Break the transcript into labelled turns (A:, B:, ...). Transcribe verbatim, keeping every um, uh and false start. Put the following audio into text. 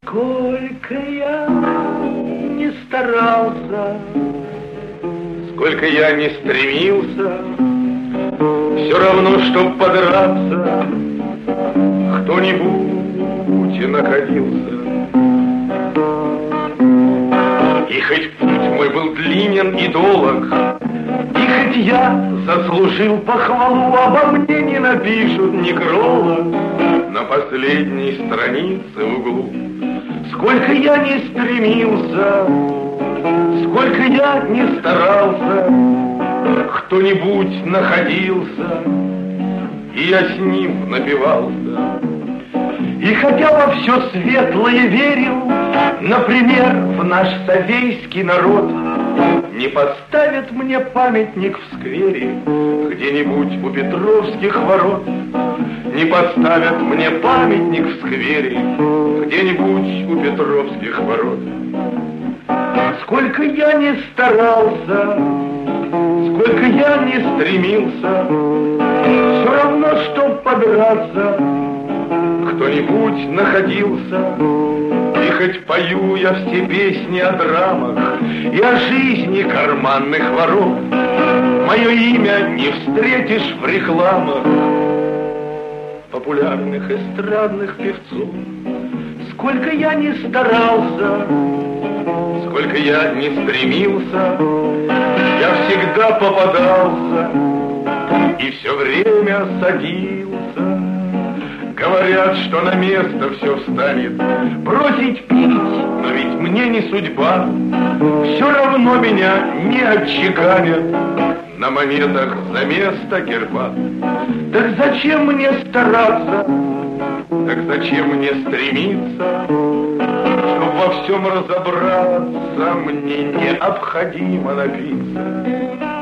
A: Сколько я не старался, сколько я не стремился, все равно, чтоб подраться, кто-нибудь и находился. И хоть путь мой был длинен и долг, и хоть я заслужил похвалу, обо мне не напишут некролог на последней странице в углу. Сколько я не стремился, сколько я не старался, кто-нибудь находился, и я с ним напивался. И хотя во все светлое верил, например, в наш совейский народ, не поставят мне памятник в сквере где-нибудь у Петровских ворот. Не поставят мне памятник в сквере где-нибудь у Петровских ворот. Сколько я не старался, сколько я не стремился, все равно, чтоб подраться, кто-нибудь находился. И хоть пою я все песни о драмах и о жизни карманных воров, мое имя не встретишь в рекламах популярных эстрадных певцов. Сколько я не старался, сколько я не стремился, я всегда попадался и все время садился. Говорят, что на место все встанет, бросить пить, но ведь мне не судьба. Все равно меня не отчеканят на монетах за место герба. Так зачем мне стараться, так зачем мне стремиться, чтоб во всем разобраться, мне необходимо напиться.